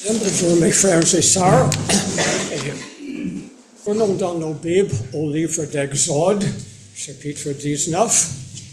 Bonjour mes frères et sœurs. Prenons dans nos Bibles au livre d'Exode, chapitre 19.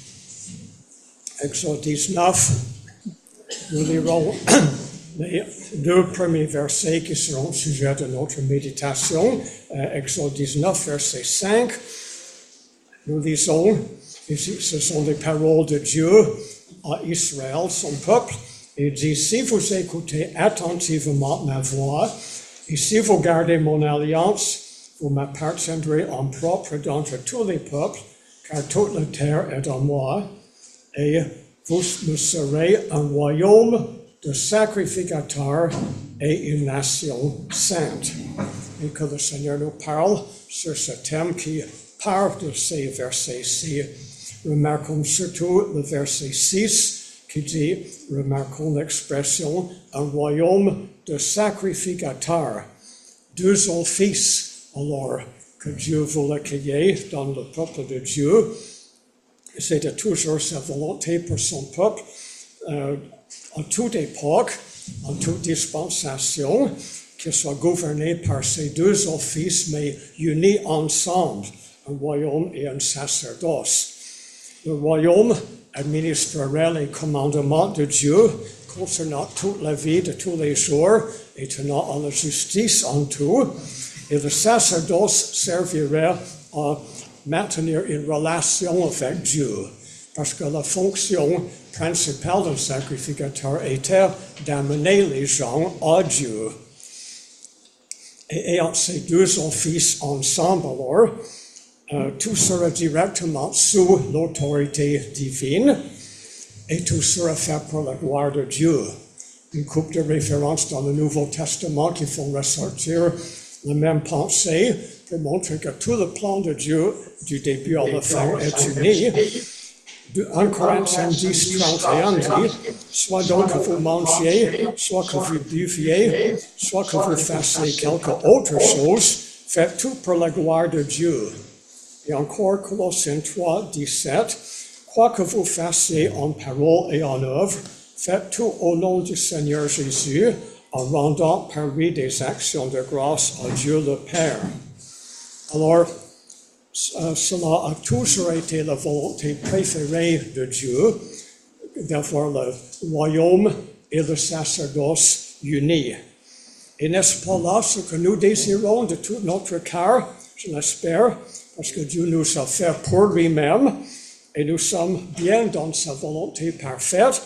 Exode 19, nous lirons les deux premiers versets qui seront le sujet de notre méditation. Exode 19, verset 5. Nous lisons, ici, ce sont les paroles de Dieu à Israël, son peuple. Il dit, si vous écoutez attentivement ma voix, et si vous gardez mon alliance, vous m'appartiendrez en propre d'entre tous les peuples, car toute la terre est à moi, et vous me serez un royaume de sacrificateurs et une nation sainte. Et que le Seigneur nous parle sur ce thème qui part de ces versets-ci. Remarquons surtout le verset 6, qui dit, remarquons l'expression, un royaume de sacrificateurs, deux offices, alors, que Dieu voulait qu'il y ait dans le peuple de Dieu. C'était toujours sa volonté pour son peuple, en toute époque, en toute dispensation, qu'il soit gouverné par ces deux offices, mais unis ensemble, un royaume et un sacerdoce. Le royaume administrerait les commandements de Dieu concernant toute la vie de tous les jours et tenant à la justice en tout. Et le sacerdoce servirait à maintenir une relation avec Dieu. Parce que la fonction principale d'un sacrificateur était d'amener les gens à Dieu. Et ayant ces deux offices ensemble, alors, tout sera directement sous l'autorité divine et tout sera fait pour la gloire de Dieu. Une couple de références dans le Nouveau Testament qui font ressortir la même pensée pour montrer que tout le plan de Dieu, du début à la fin, est uni. 1 Corinthiens 10, 31 dit, soit donc que vous mangiez, soit que vous buviez, soit que vous fassiez quelque autre chose, faites tout pour la gloire de Dieu. Et encore Colossiens 3, 17, quoi que vous fassiez en parole et en œuvre, faites tout au nom du Seigneur Jésus, en rendant par lui des actions de grâce à Dieu le Père. Alors, cela a toujours été la volonté préférée de Dieu, d'avoir le royaume et le sacerdoce unis. Et n'est-ce pas là ce que nous désirons de tout notre cœur, je l'espère, parce que Dieu nous a fait pour lui-même et nous sommes bien dans sa volonté parfaite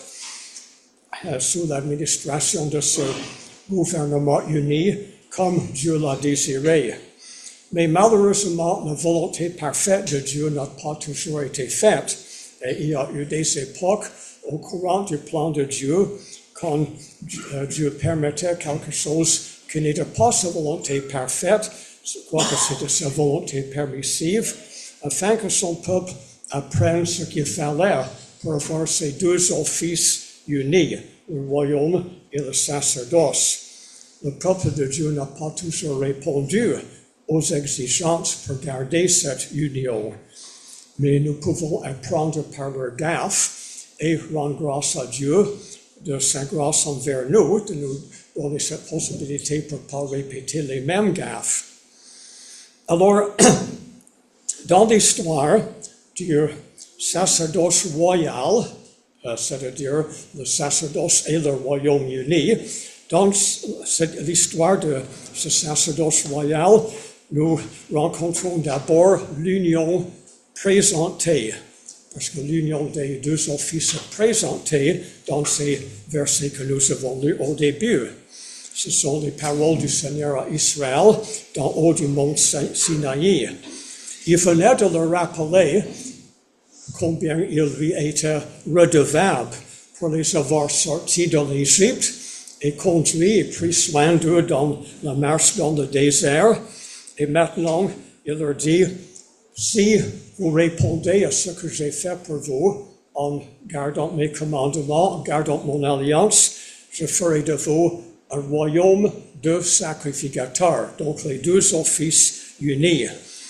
sous l'administration de ce gouvernement uni comme Dieu l'a désiré. Mais malheureusement, la volonté parfaite de Dieu n'a pas toujours été faite. Et il y a eu des époques au courant du plan de Dieu quand Dieu permettait quelque chose qui n'était pas sa volonté parfaite, quoique c'était sa volonté permissive, afin que son peuple apprenne ce qu'il fallait pour avoir ces deux offices unis, le royaume et le sacerdoce. Le peuple de Dieu n'a pas toujours répondu aux exigences pour garder cette union, mais nous pouvons apprendre par leur gaffe et rendre grâce à Dieu de sa grâce envers nous, de nous donner cette possibilité pour ne pas répéter les mêmes gaffes. Alors, dans l'histoire du sacerdoce royal, c'est-à-dire le sacerdoce et le royaume uni, dans l'histoire de ce sacerdoce royal, nous rencontrons d'abord l'union présentée, parce que l'union des deux offices est présentée dans ces versets que nous avons lus au début. Ce sont les paroles du Seigneur à Israël d'en haut du mont Sinaï. Il venait de leur rappeler combien il lui était redevable pour les avoir sortis de l'Égypte et conduits et pris soin d'eux dans la marche dans le désert. Et maintenant, il leur dit, si vous répondez à ce que j'ai fait pour vous, en gardant mes commandements, en gardant mon alliance, je ferai de vous un royaume de sacrificateurs, donc les deux offices unis.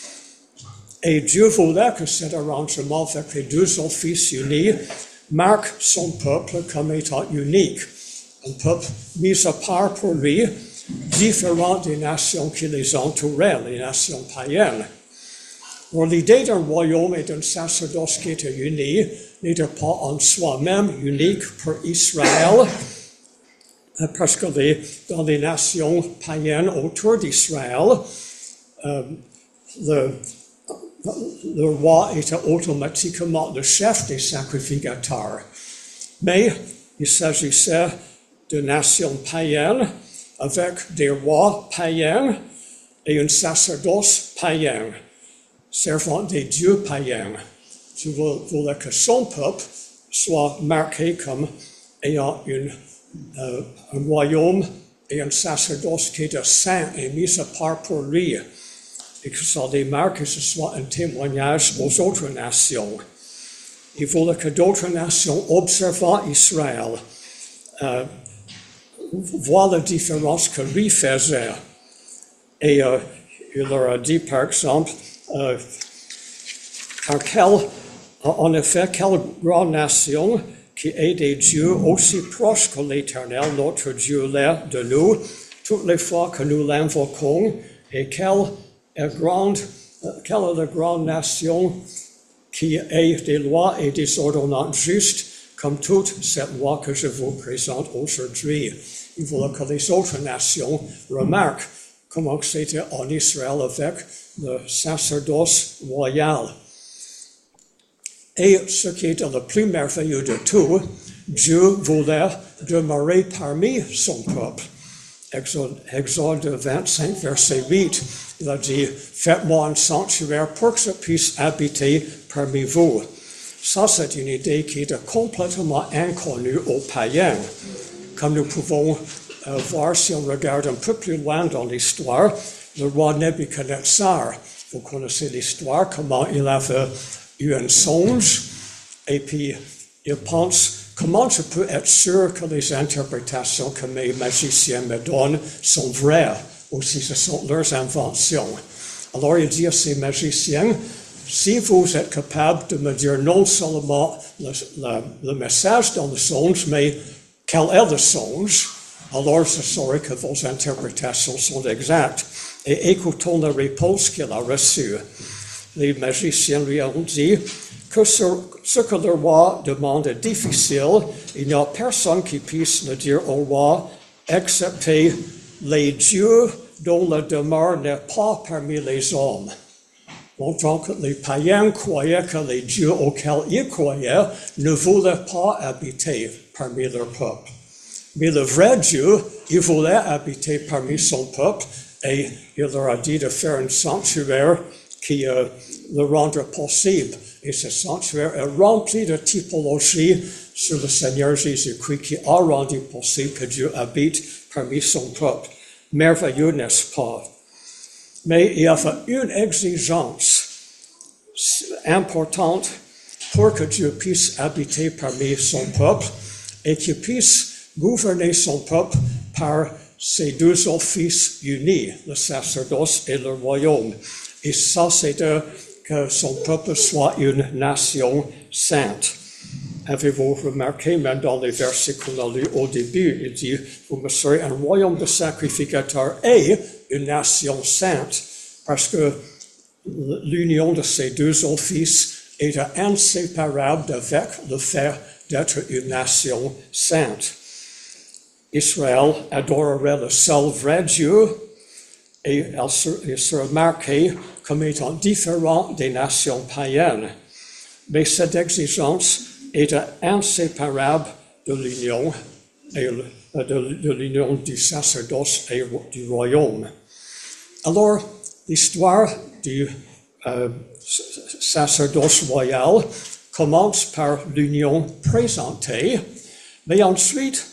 Et Dieu voulait que cet arrangement avec les deux offices unis marque son peuple comme étant unique. un peuple mis à part pour lui, différent des nations qui les entouraient, les nations païennes. Alors, l'idée d'un royaume et d'un sacerdoce qui était uni n'était pas en soi-même unique pour Israël, parce que dans les nations païennes autour d'Israël, le roi était automatiquement le chef des sacrificateurs. Mais il s'agissait de nations païennes avec des rois païens et un sacerdoce païen, servant des dieux païens. Dieu voulait que son peuple soit marqué comme ayant un royaume et un sacerdoce qui était saint et mis à part pour lui, et que ça démarque, que ce soit un témoignage aux autres nations. Il voulait que d'autres nations observant Israël voient la différence que lui faisait. Et il leur a dit, par exemple, en effet, quelle grande nation qui ait des dieux aussi proches que l'Éternel, notre Dieu, l'est de nous, toutes les fois que nous l'invoquons, et quelle est la grande nation qui ait des lois et des ordonnances justes, comme toute cette loi que je vous présente aujourd'hui. Il voulait que les autres nations remarquent comment c'était en Israël avec le sacerdoce royal. Et ce qui était le plus merveilleux de tout, Dieu voulait demeurer parmi son peuple. Exode 25, verset 8, il a dit, « Faites-moi un sanctuaire pour que je puisse habiter parmi vous. » Ça, c'est une idée qui est complètement inconnue aux païens. Comme nous pouvons voir si on regarde un peu plus loin dans l'histoire, le roi Nebuchadnezzar, vous connaissez l'histoire, comment il avait eu un songe, et puis il pense, comment je peux être sûr que les interprétations que mes magiciens me donnent sont vraies, ou si ce sont leurs inventions. Alors il dit à ses magiciens, si vous êtes capable de me dire non seulement le message dans le songe, mais quel est le songe, alors je saurai que vos interprétations sont exactes. Et écoutons la réponse qu'il a reçue. Les magiciens lui ont dit que ce que le roi demande est difficile. Il n'y a personne qui puisse le dire au roi, excepté les dieux dont la demeure n'est pas parmi les hommes. Donc les païens croyaient que les dieux auxquels ils croyaient ne voulaient pas habiter parmi leur peuple. Mais le vrai Dieu, il voulait habiter parmi son peuple et il leur a dit de faire un sanctuaire qui le rendra possible. Et ce sanctuaire est rempli de typologies sur le Seigneur Jésus-Christ qui a rendu possible que Dieu habite parmi son peuple. Merveilleux, n'est-ce pas? Mais il y avait une exigence importante pour que Dieu puisse habiter parmi son peuple et qu'il puisse gouverner son peuple par ces deux offices unis, le sacerdoce et le royaume. Et ça, c'est que son peuple soit une nation sainte. Avez-vous remarqué, même dans les versets qu'on a lus au début, il dit, vous me serez un royaume de sacrificateurs et une nation sainte, parce que l'union de ces deux offices est inséparable avec le fait d'être une nation sainte. Israël adorerait le seul vrai Dieu et il serait marqué comme étant différent des nations païennes. Mais cette exigence est inséparable de l'union de l'union du sacerdoce et du royaume. Alors, l'histoire du sacerdoce royal commence par l'union présentée, mais ensuite,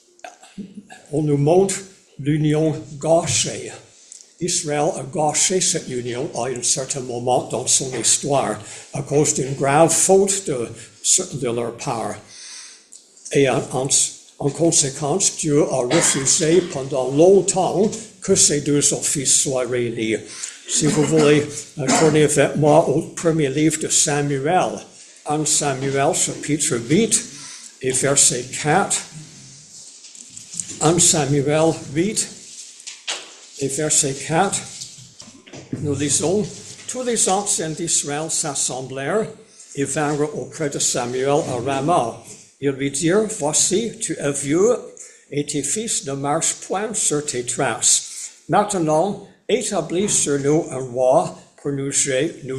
on nous montre l'union gâchée. Israël a gâché cette union à un certain moment dans son histoire à cause d'une grave faute de leur part. Et en conséquence, Dieu a refusé pendant longtemps que ces deux offices soient réunis. Si vous voulez tourner avec moi au premier livre de Samuel, 1 Samuel chapitre 8 et verset 4, 1 Samuel 8 et verset 4, nous lisons, « Tous les anciens d'Israël s'assemblèrent et vinrent auprès de Samuel à Rama. Ils lui dirent, « Voici, tu es vieux et tes fils ne marchent point sur tes traces. Maintenant, établis sur nous un roi pour nous juger. »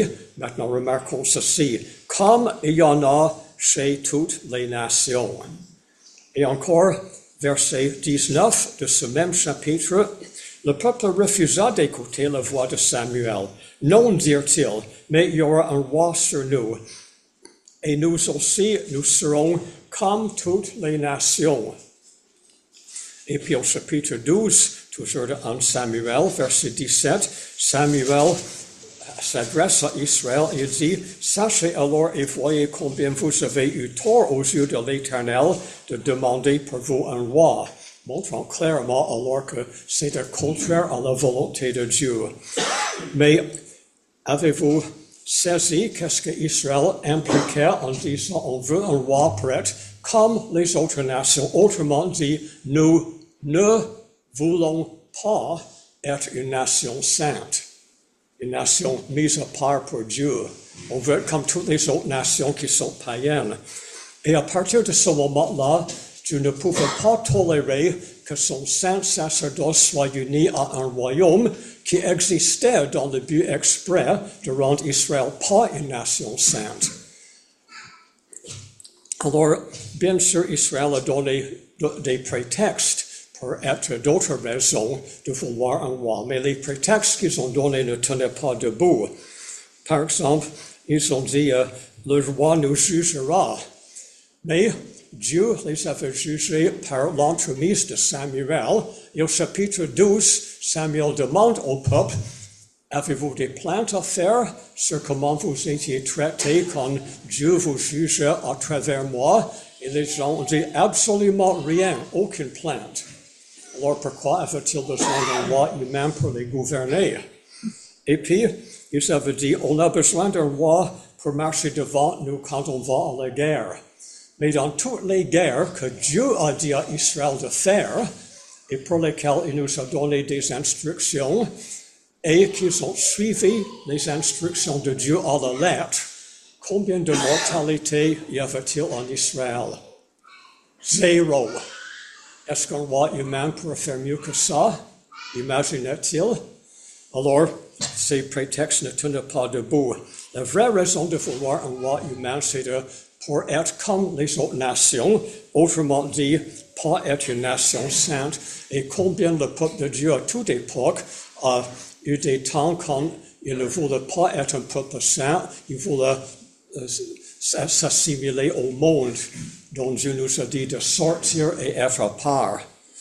Maintenant, remarquons ceci, « Comme il y en a chez toutes les nations. » Et encore, verset 19 de ce même chapitre, « Le peuple refusa d'écouter la voix de Samuel. Non, dirent-ils, mais il y aura un roi sur nous. Et nous aussi, nous serons comme toutes les nations. » Et puis au chapitre 12, toujours de 1 Samuel, verset 17, Samuel s'adresse à Israël et dit, « Sachez alors et voyez combien vous avez eu tort aux yeux de l'Éternel de demander pour vous un roi. » Montrant clairement alors que c'était contraire à la volonté de Dieu. Mais avez-vous saisi qu'est-ce que Israël impliquait en disant on veut un roi pour être comme les autres nations? Autrement dit, nous ne voulons pas être une nation sainte, une nation mise à part pour Dieu. On veut être comme toutes les autres nations qui sont païennes. Et à partir de ce moment-là, Dieu ne pouvait pas tolérer que son saint sacerdoce soit uni à un royaume qui existait dans le but exprès de rendre Israël pas une nation sainte. Alors, bien sûr, Israël a donné des prétextes pour être d'autres raisons de vouloir un roi, mais les prétextes qu'ils ont donnés ne tenaient pas debout. Par exemple, ils ont dit le roi nous jugera, mais Dieu les avait jugés par l'entremise de Samuel. Et au chapitre 12, Samuel demande au peuple, « Avez-vous des plaintes à faire sur comment vous étiez traités quand Dieu vous jugeait à travers moi? » Et les gens ont dit, « Absolument rien, aucune plainte. » Alors pourquoi avait-il besoin d'un roi humain pour les gouverner? Et puis, ils avaient dit, « On a besoin d'un roi pour marcher devant nous quand on va à la guerre. » Mais dans toutes les guerres que Dieu a dit à Israël de faire, et pour lesquelles il nous a donné des instructions, et qu'ils ont suivi les instructions de Dieu à la lettre, combien de mortalité y avait-il en Israël? 0. Est-ce qu'un roi humain pourrait faire mieux que ça? Imaginait-il? Alors, ces prétextes ne tenaient pas debout. La vraie raison de vouloir un roi humain, c'est pour être comme les autres nations, autrement dit, pas être une nation sainte, et combien le peuple de Dieu à toute époque a eu des temps quand il ne voulait pas être un peuple saint, il voulait s'assimiler au monde dont Dieu nous a dit de sortir et être à part.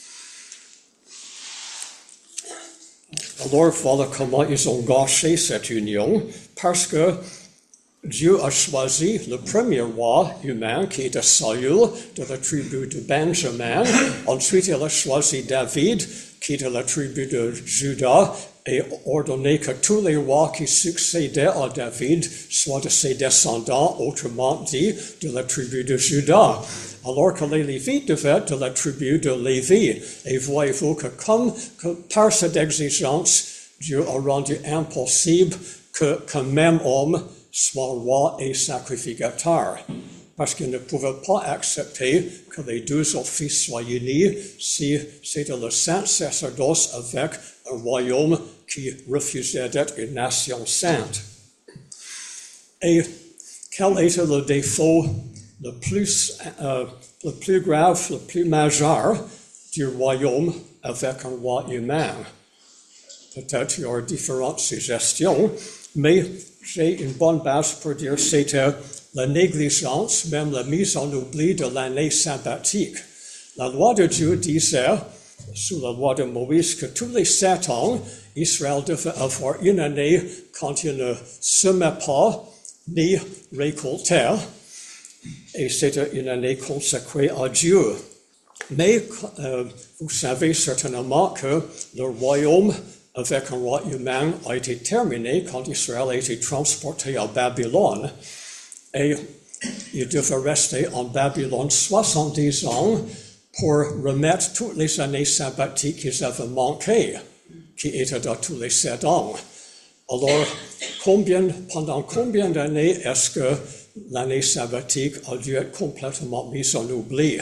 Alors voilà comment ils ont gâché cette union, parce que Dieu a choisi le premier roi humain qui était Saül de la tribu de Benjamin. Ensuite, il a choisi David qui est de la tribu de Juda et ordonné que tous les rois qui succédaient à David soient de ses descendants, autrement dit, de la tribu de Juda. Alors que les Lévites devaient être de la tribu de Lévi. Et voyez-vous que par cette exigence, Dieu a rendu impossible qu'un même homme soit roi et sacrificateur, parce qu'il ne pouvait pas accepter que les deux offices soient unis si c'était le saint sacerdoce avec un royaume qui refusait d'être une nation sainte. Et quel était le défaut le plus grave, le plus majeur du royaume avec un roi humain? Peut-être il y aura différentes suggestions, mais j'ai une bonne base pour dire que c'était la négligence, même la mise en oubli de l'année sabbatique. La loi de Dieu disait, sous la loi de Moïse, que tous les 7 ans, Israël devait avoir une année quand il ne semait pas ni récoltait, et c'était une année consacrée à Dieu. Mais vous savez certainement que le royaume avec un roi humain a été terminé quand Israël a été transporté à Babylone. Et il devait rester en Babylone 70 ans pour remettre toutes les années sabbatiques qu'ils avaient manquées, qui étaient dans tous les 7 ans. Alors, pendant combien d'années est-ce que l'année sabbatique a dû être complètement mise en oubli?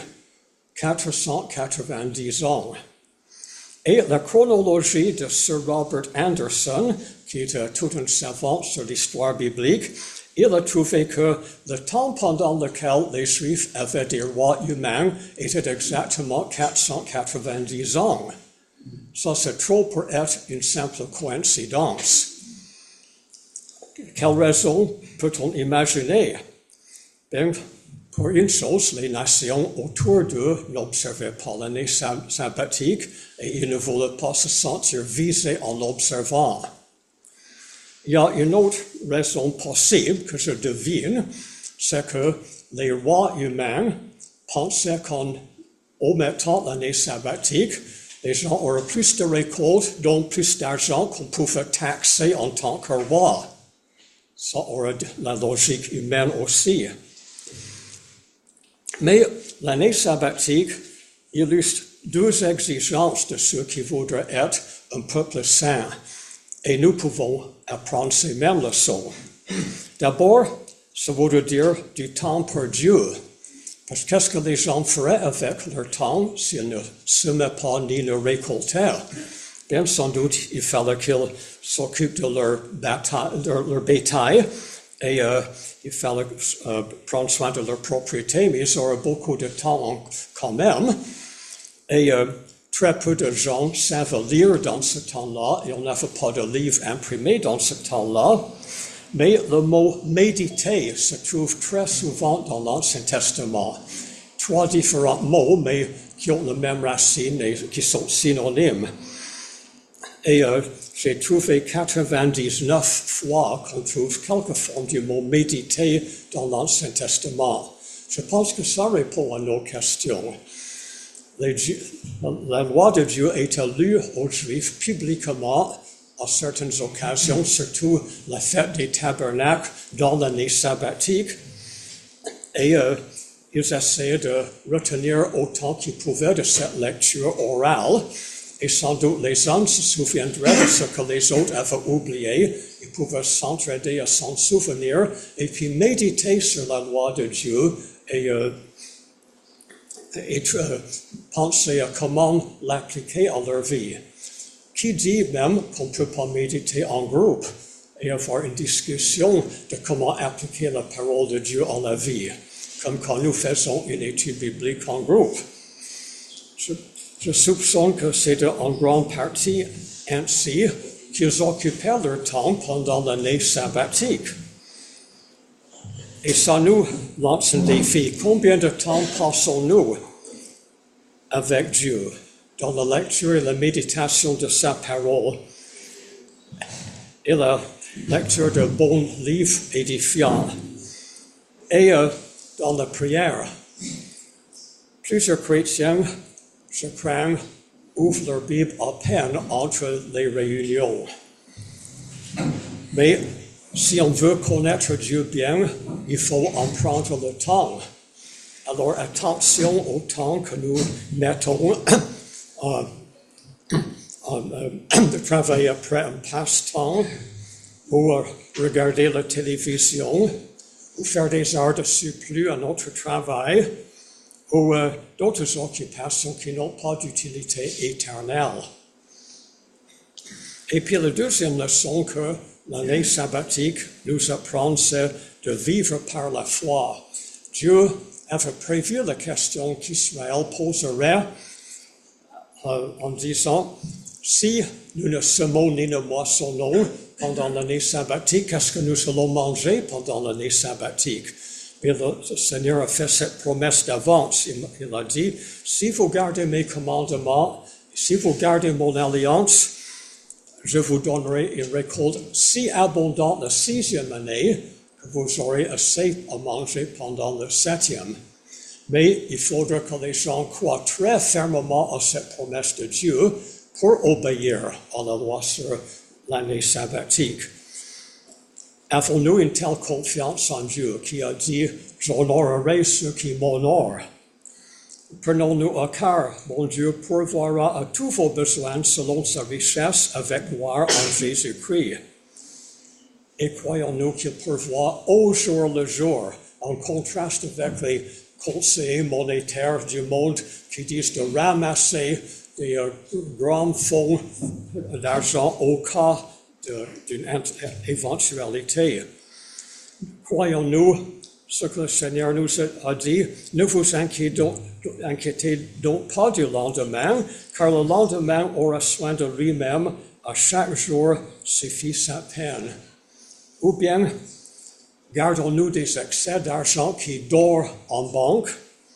490 ans. Et la chronologie de Sir Robert Anderson, qui était tout un savant sur l'histoire biblique, il a trouvé que le temps pendant lequel les Juifs avaient des rois humains était exactement 490 ans. Ça, c'est trop pour être une simple coïncidence. Quelle raison peut-on imaginer? Bien, pour une chose, les nations autour d'eux n'observaient pas l'année sabbatique et ils ne voulaient pas se sentir visés en l'observant. Il y a une autre raison possible que je devine, c'est que les rois humains pensaient qu'en omettant l'année sabbatique, les gens auraient plus de récoltes, donc plus d'argent qu'on pouvait taxer en tant que roi. Ça aurait la logique humaine aussi. Mais l'année sabbatique illustre 2 exigences de ceux qui voudraient être un peuple saint. Et nous pouvons apprendre ces mêmes leçons. D'abord, ça voudrait dire du temps pour Dieu. Parce que qu'est-ce que les gens feraient avec leur temps s'ils ne semaient pas ni ne récoltaient? Bien sans doute, il fallait qu'ils s'occupent de leur bétail et il fallait prendre soin de leur propriété, mais ils auraient beaucoup de temps quand même. Et très peu de gens savent lire dans ce temps-là, et on n'avait pas de livres imprimés dans ce temps-là. Mais le mot « méditer » se trouve très souvent dans l'Ancien Testament. 3 différents mots, mais qui ont la même racine et qui sont synonymes. Et j'ai trouvé 99 fois qu'on trouve quelques formes du mot « méditer » dans l'Ancien Testament. Je pense que ça répond à nos questions. La loi de Dieu est lue aux Juifs publiquement à certaines occasions, surtout la fête des tabernacles dans l'année sabbatique. Et ils essayaient de retenir autant qu'ils pouvaient de cette lecture orale. Et sans doute les hommes se souviendraient de ce que les autres avaient oublié. Ils pouvaient s'entraider à s'en souvenir et puis méditer sur la loi de Dieu et penser à comment l'appliquer à leur vie. Qui dit même qu'on ne peut pas méditer en groupe et avoir une discussion de comment appliquer la parole de Dieu à la vie, comme quand nous faisons une étude biblique en groupe. Je soupçonne que c'est en grande partie ainsi qu'ils occupaient leur temps pendant l'année sabbatique. Et ça nous lance un défi. Combien de temps passons-nous avec Dieu dans la lecture et la méditation de sa parole et la lecture de bons livres édifiants et dans la prière? Plusieurs chrétiens, je crains, ouvrent leur Bible à peine entre les réunions. Mais si on veut connaître Dieu bien, il faut en prendre le temps. Alors attention au temps que nous mettons de travailler après un passe-temps ou regarder la télévision ou faire des heures de surplus à notre travail ou d'autres occupations qui n'ont pas d'utilité éternelle. Et puis la deuxième leçon que l'année sabbatique nous apprend, c'est de vivre par la foi. Dieu avait prévu la question qu'Israël poserait en disant, si nous ne semons ni ne moissonnons pendant l'année sabbatique, qu'est-ce que nous allons manger pendant l'année sabbatique? Et le Seigneur a fait cette promesse d'avance. Il a dit, si vous gardez mes commandements, si vous gardez mon alliance, je vous donnerai une récolte si abondante la 6e année que vous aurez assez à manger pendant le 7e. Mais il faudra que les gens croient très fermement à cette promesse de Dieu pour obéir à la loi sur l'année sabbatique. Avons-nous une telle confiance en Dieu qui a dit « J'honorerai ceux qui m'honorent » Prenons-nous à cœur, mon Dieu pourvoira à tous vos besoins selon sa richesse avec gloire en Jésus-Christ. Et croyons-nous qu'il pourvoit au jour le jour, en contraste avec les conseillers monétaires du monde qui disent de ramasser des grands fonds d'argent au cas d'une éventualité. Croyons-nous ce que le Seigneur nous a dit, ne vous inquiétez donc pas du lendemain, car le lendemain aura soin de lui-même, à chaque jour suffit sa peine. Ou bien, gardons-nous des excès d'argent qui dorment en banque,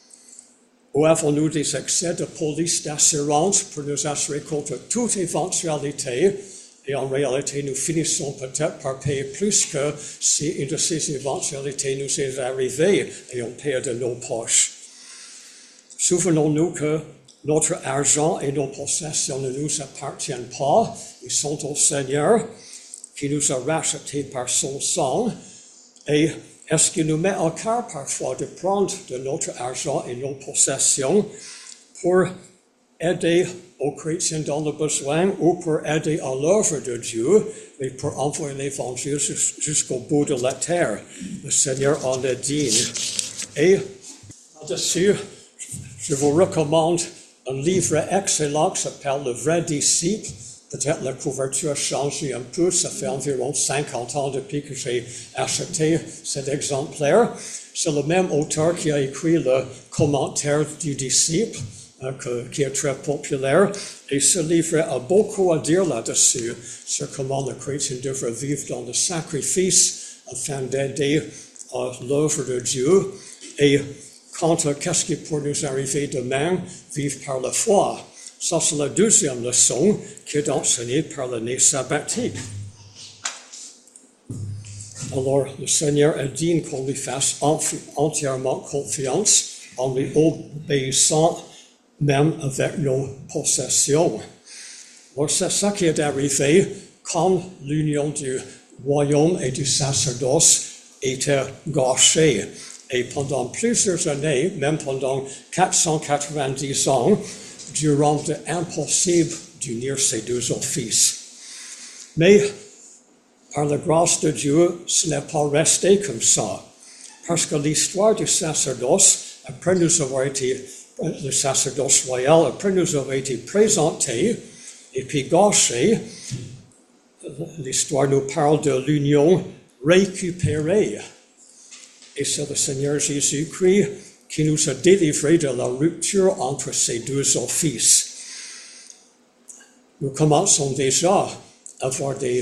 ou avons-nous des excès de police d'assurance pour nous assurer contre toute éventualité, et en réalité, nous finissons peut-être par payer plus que si une de ces éventualités nous est arrivée et on paye de nos poches. Souvenons-nous que notre argent et nos possessions ne nous appartiennent pas, ils sont au Seigneur qui nous a rachetés par son sang. Et est-ce qu'il nous met en cœur parfois de prendre de notre argent et nos possessions pour aider aux chrétiens dans le besoin ou pour aider à l'œuvre de Dieu, mais pour envoyer l'évangile jusqu'au bout de la terre? Le Seigneur en est digne. Et là-dessus, je vous recommande un livre excellent qui s'appelle Le vrai disciple. Peut-être la couverture a changé un peu, ça fait environ 50 ans depuis que j'ai acheté cet exemplaire. C'est le même auteur qui a écrit le commentaire du disciple, qui est très populaire. Et ce livre a beaucoup à dire là-dessus, sur comment le chrétien devrait vivre dans le sacrifice afin d'aider à l'œuvre de Dieu. Et quant à qu'est-ce qui peut nous arriver demain, vivre par la foi. Ça, c'est la deuxième leçon qui est enseignée par l'année sabbatique. Alors, le Seigneur est digne qu'on lui fasse entièrement confiance en lui obéissant même avec nos possessions. Alors, c'est ça qui est arrivé quand l'union du royaume et du sacerdoce était gâchée. Et pendant plusieurs années, même pendant 490 ans, Dieu rendait impossible d'unir ces deux offices. Mais, par la grâce de Dieu, ce n'est pas resté comme ça. Parce que l'histoire du sacerdoce, après nous avoir été, le sacerdoce royal, après nous avoir été présenté et puis gâché, l'histoire nous parle de l'union récupérée. Et c'est le Seigneur Jésus-Christ qui nous a délivrés de la rupture entre ces deux offices. Nous commençons déjà à voir des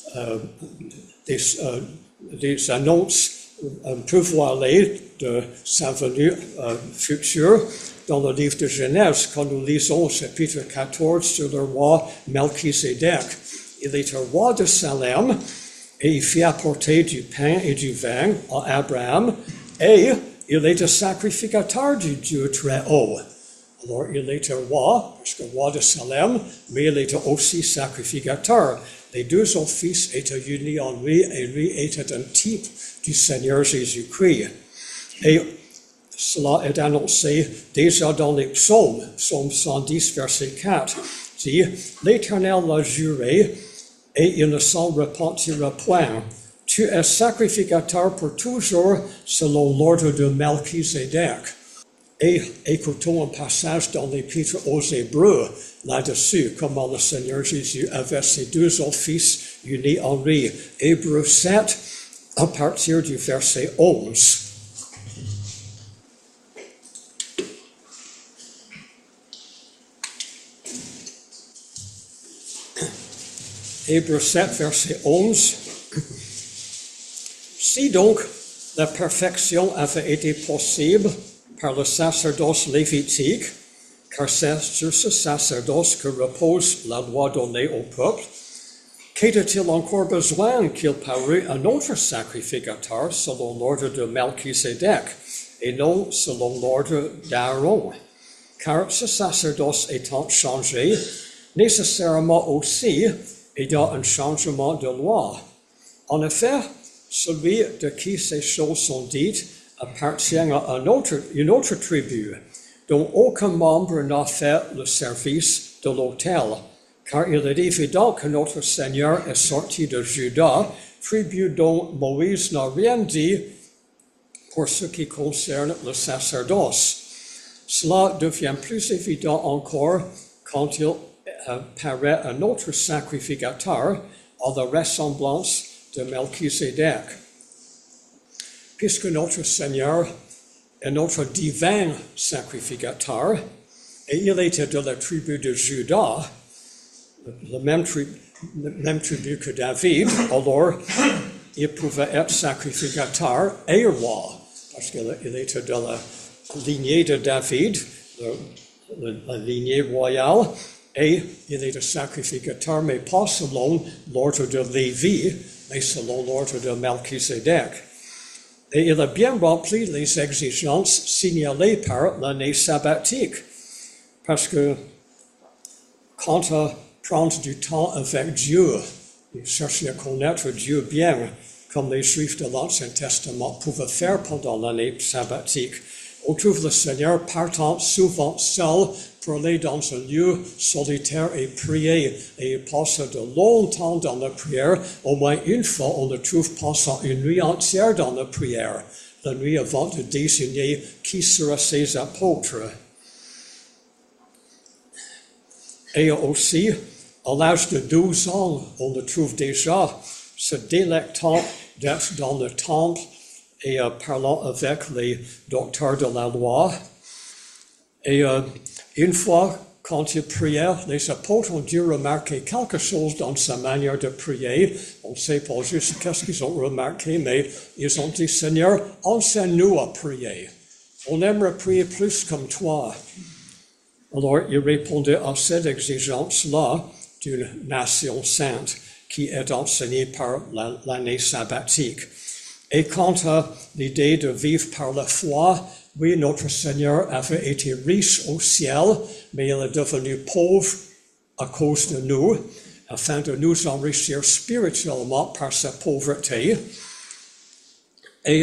annonces un peu voilées de sa venue future dans le livre de Genèse, quand nous lisons au chapitre 14 sur le roi Melchisédek. Il est un roi de Salem et il fit apporter du pain et du vin à Abraham et il est un sacrificateur du Dieu très haut. Alors, il est un roi, parce que roi de Salem, mais il était aussi sacrificateur. Les deux offices étaient unis en lui, et lui était un type du Seigneur Jésus-Christ. Et cela est annoncé déjà dans les psaumes. Psaume 110, verset 4, dit « L'Éternel l'a juré, et il ne s'en repentira point. Tu es sacrificateur pour toujours selon l'ordre de Melchisédek. » Et écoutons un passage dans l'Épître aux Hébreux là-dessus, comment le Seigneur Jésus avait ces deux offices unis en lui. Hébreux 7, à partir du verset 11. Hébreux 7, verset 11. Si donc la perfection avait été possible par le sacerdoce lévitique, car c'est sur ce sacerdoce que repose la loi donnée au peuple, qu'était-il encore besoin qu'il parût un autre sacrificateur selon l'ordre de Melchisédek, et non selon l'ordre d'Aaron? Car ce sacerdoce étant changé, nécessairement aussi, il y a un changement de loi. En effet, celui de qui ces choses sont dites appartient à une autre tribu, dont aucun membre n'a fait le service de l'autel, car il est évident que notre Seigneur est sorti de Juda, tribu dont Moïse n'a rien dit pour ce qui concerne le sacerdoce. Cela devient plus évident encore quand il paraît un autre sacrificateur à la ressemblance de Melchisédek. Puisque notre Seigneur est notre divin sacrificateur, et il était de la tribu de Juda, la même tribu que David, alors il pouvait être sacrificateur et roi, parce qu'il était de la lignée de David, la lignée royale, et il était sacrificateur, mais pas selon l'ordre de Lévi, mais selon l'ordre de Melchisédek. Et il a bien rempli les exigences signalées par l'année sabbatique, parce que quant à prendre du temps avec Dieu, et chercher à connaître Dieu bien, comme les Juifs de l'Ancien Testament pouvaient faire pendant l'année sabbatique, on trouve le Seigneur partant souvent seul pour aller dans un lieu solitaire et prier. Et il passe de longtemps dans la prière. Au moins une fois, on le trouve passant une nuit entière dans la prière, la nuit avant de désigner qui sera ses apôtres. Et aussi, à l'âge de 12 ans, on le trouve déjà se délectant d'être dans le temple et parlant avec les docteurs de la loi. Et une fois, quand il priait, les apôtres ont dû remarquer quelque chose dans sa manière de prier. On ne sait pas juste qu'est-ce qu'ils ont remarqué, mais ils ont dit, Seigneur, enseigne-nous à prier. On aimerait prier plus comme toi. Alors, il répondait à cette exigence-là d'une nation sainte qui est enseignée par l'année sabbatique. Et quant à l'idée de vivre par la foi, oui, notre Seigneur avait été riche au ciel, mais il est devenu pauvre à cause de nous, afin de nous enrichir spirituellement par sa pauvreté. Et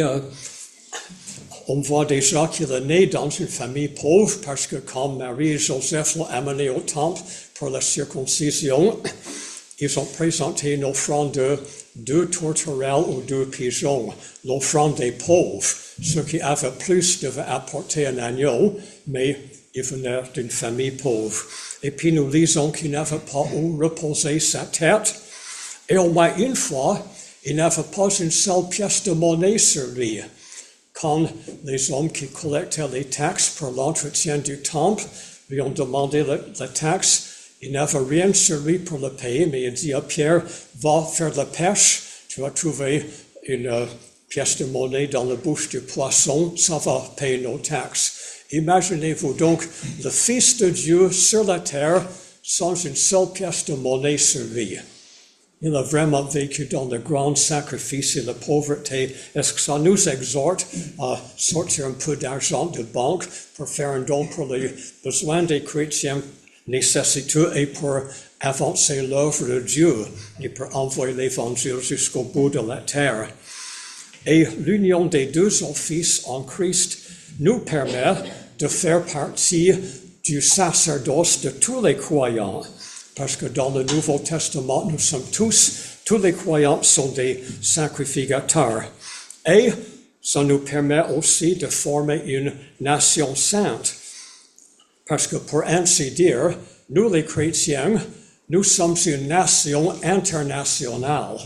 on voit déjà qu'il est né dans une famille pauvre, parce que quand Marie et Joseph l'ont amené au temple pour la circoncision, ils ont présenté une offrande de 2 tourterelles ou 2 pigeons, l'offrande des pauvres. Ceux qui avaient plus devaient apporter un agneau, mais ils venaient d'une famille pauvre. Et puis nous lisons qu'il n'avait pas où reposer sa tête. Et au moins une fois, il n'avait pas une seule pièce de monnaie sur lui. Quand les hommes qui collectaient les taxes pour l'entretien du temple lui ont demandé la taxe, il n'avait rien sur lui pour le payer, mais il dit à Pierre, va faire de la pêche, tu vas trouver une pièce de monnaie dans la bouche du poisson, ça va payer nos taxes. Imaginez-vous donc le Fils de Dieu sur la terre sans une seule pièce de monnaie sur lui. Il a vraiment vécu dans le grand sacrifice et la pauvreté. Est-ce que ça nous exhorte à sortir un peu d'argent de banque pour faire un don pour les besoins des chrétiens nécessiteux et pour avancer l'œuvre de Dieu et pour envoyer l'évangile jusqu'au bout de la terre? Et l'union des deux offices en Christ nous permet de faire partie du sacerdoce de tous les croyants. Parce que dans le Nouveau Testament, nous sommes tous les croyants sont des sacrificateurs. Et ça nous permet aussi de former une nation sainte. Parce que pour ainsi dire, nous les chrétiens, nous sommes une nation internationale.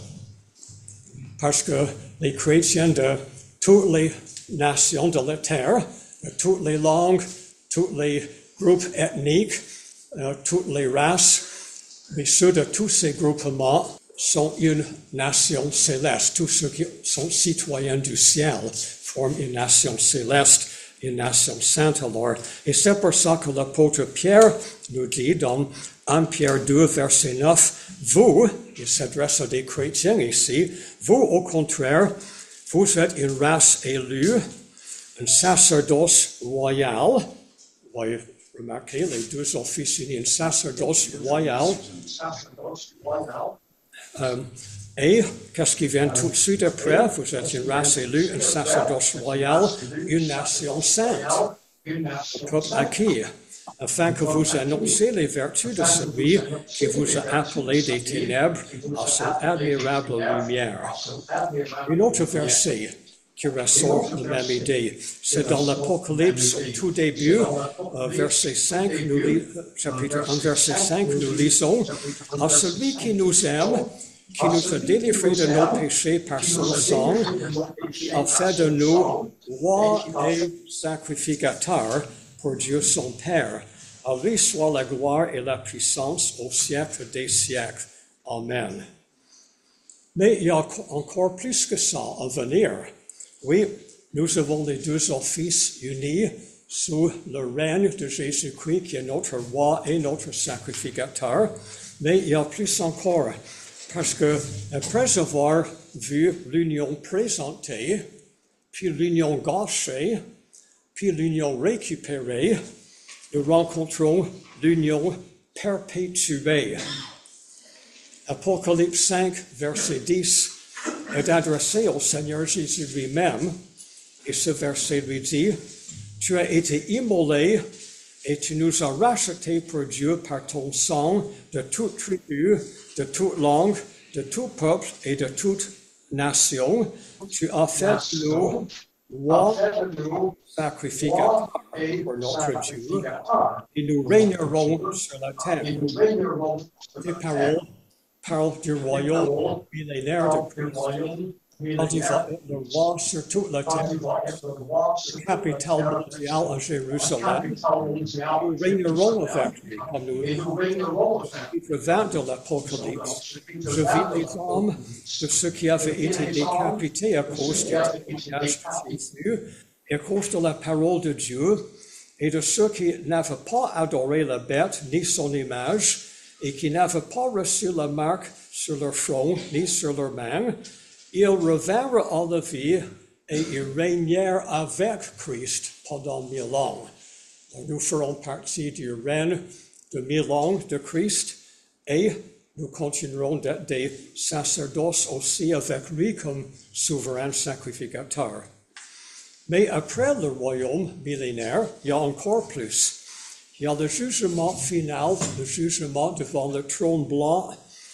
Parce que les chrétiens de toutes les nations de la terre, de toutes les langues, tous les groupes ethniques, toutes les races, mais ceux de tous ces groupements sont une nation céleste. Tous ceux qui sont citoyens du ciel forment une nation céleste, une nation sainte alors. Et c'est pour ça que l'apôtre Pierre nous dit dans 1 Pierre 2, verset 9, vous, il s'adresse à des chrétiens ici, vous au contraire, vous êtes une race élue, un sacerdoce royal. Voyez, remarquez, les deux offices unis, un sacerdoce royal. Et qu'est-ce qui vient tout de suite après? Vous êtes une race élue, un sacerdoce royal, une nation sainte. comme acquis, afin que vous annonciez les vertus de celui qui vous a appelé des ténèbres à son admirable lumière. Un autre verset qui ressort de la même idée, c'est dans l'Apocalypse au tout début, verset 5, chapitre 1, verset 5, nous lisons « À celui qui nous aime, qui nous a délivrés de nos péchés par son sang, a fait de nous rois et sacrificateurs pour Dieu son Père. À lui soit la gloire et la puissance au siècle des siècles. Amen. » Mais il y a encore plus que ça à venir. Oui, nous avons les deux offices unis sous le règne de Jésus-Christ qui est notre roi et notre sacrificateur. Mais il y a plus encore. Parce que, après avoir vu l'union présentée, puis l'union gâchée, puis l'union récupérée, nous rencontrons l'union perpétuée. Apocalypse 5, verset 10, est adressé au Seigneur Jésus lui-même, et ce verset lui dit, « Tu as été immolé, et tu nous as rachetés pour Dieu par ton sang de toute tribu, de toute langue, de tout peuple et de toute nation. Tu as fait de nous rois sacrificateurs pour notre Dieu, et nous régnerons sur la terre. » Les paroles parlent du royaume millénaire de Christ. Quand il va être le roi sur toute la terre, la capitale mondiale à Jérusalem, nous régnerons avec lui, comme nous au chapitre 20 de l'Apocalypse. Je vis les âmes de ceux qui avaient été décapités à cause du témoignage de Jésus et à cause de la parole de Dieu, et de ceux qui n'avaient pas adoré la bête ni son image, et qui n'avaient pas reçu la marque sur leur front ni sur leurs mains. Ils revinrent à la vie et ils régnèrent avec Christ pendant 1000 ans. Nous ferons partie du règne de 1000 ans de Christ et nous continuerons d'être des sacerdoces aussi avec lui comme souverain sacrificateur. Mais après le royaume millénaire, il y a encore plus. Il y a le jugement final, le jugement devant le trône blanc,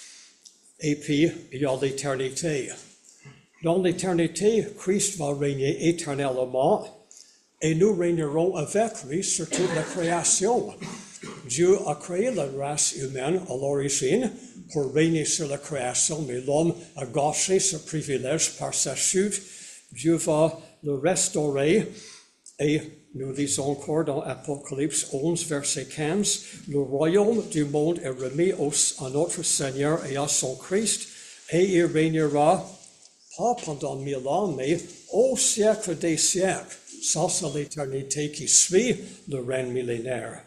et puis il y a l'éternité. Dans l'éternité, Christ va régner éternellement et nous régnerons avec lui sur toute la création. Dieu a créé la race humaine à l'origine pour régner sur la création, mais l'homme a gâché ce privilège par sa chute. Dieu va le restaurer et nous lisons encore dans Apocalypse 11, verset 15, « Le royaume du monde est remis à notre Seigneur et à son Christ, et il régnera pas pendant 1000 ans, mais au siècle des siècles. » Ça, c'est l'éternité qui suit le règne millénaire.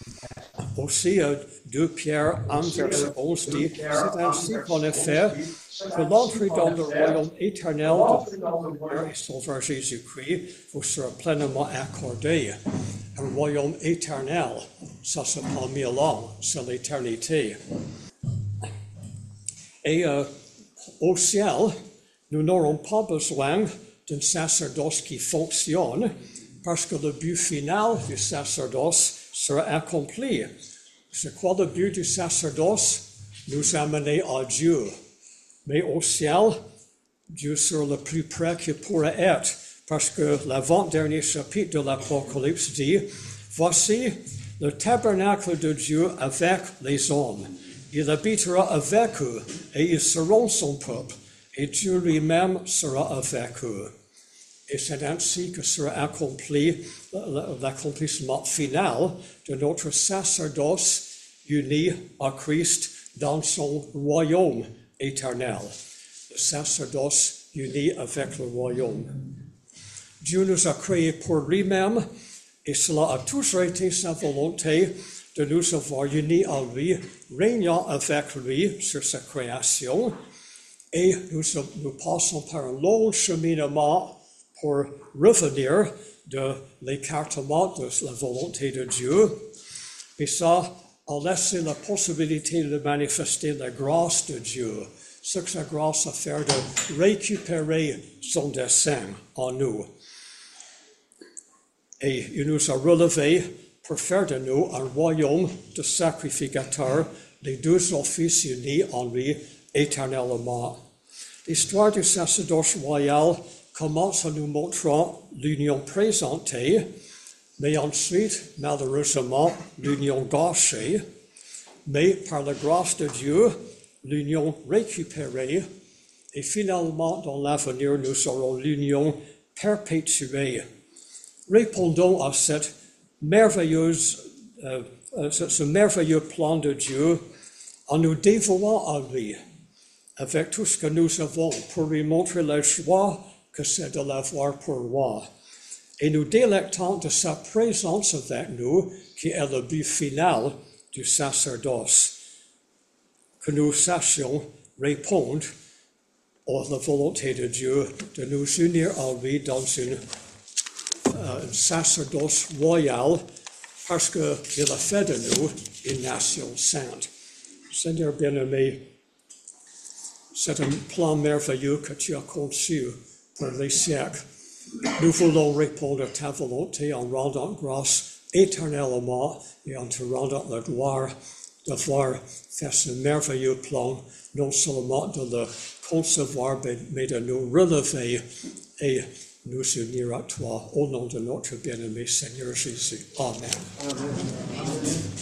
Aussi, 2 Pierre 1, verset 11 dit, « C'est ainsi qu'en effet, que l'entrée dans le royaume éternel de notre Père et Sauveur Jésus-Christ vous sera pleinement accordée. » Un royaume éternel, ça c'est pas 1000 ans, c'est l'éternité. Et au ciel, nous n'aurons pas besoin d'un sacerdoce qui fonctionne parce que le but final du sacerdoce sera accompli. C'est quoi le but du sacerdoce? Nous amener à Dieu. Mais au ciel, Dieu sera le plus près qu'il pourrait être, parce que l'avant-dernier chapitre de l'Apocalypse dit, « Voici le tabernacle de Dieu avec les hommes. Il habitera avec eux, et ils seront son peuple, et Dieu lui-même sera avec eux. » Et c'est ainsi que sera accompli l'accomplissement final de notre sacerdoce uni à Christ dans son royaume éternel. Le sacerdoce uni avec le royaume. Dieu nous a créés pour lui-même et cela a toujours été sa volonté de nous avoir unis à lui, régnant avec lui sur sa création. Et nous passons par un long cheminement pour revenir de l'écartement de la volonté de Dieu. Et ça a laissé la possibilité de manifester la grâce de Dieu, ce que sa grâce a fait de récupérer son dessein en nous. et il nous a relevé pour faire de nous un royaume de sacrificateurs, les deux offices unis en lui éternellement. L'histoire du sacerdoce royal commence en nous montrant l'union présentée, mais ensuite, malheureusement, l'union gâchée, mais par la grâce de Dieu, l'union récupérée, et finalement, dans l'avenir, nous aurons l'union perpétuée. Répondons à ce merveilleux plan de Dieu en nous dévouant à lui, avec tout ce que nous avons pour lui montrer la joie que c'est de l'avoir pour roi. Et nous délectons de sa présence avec nous, qui est le but final du sacerdoce. Que nous sachions répondre à la volonté de Dieu de nous unir à lui dans un sacerdoce royal, parce qu'il a fait de nous une nation sainte. Seigneur bien-aimé, c'est un plan merveilleux que tu as conçu pour les siècles. Nous voulons répondre à ta volonté en rendant grâce éternellement et en te rendant la gloire d'avoir fait ce merveilleux plan, non seulement de le concevoir, mais de nous relever et nous unir à toi. Au nom de notre bien-aimé Seigneur Jésus. Amen. Amen.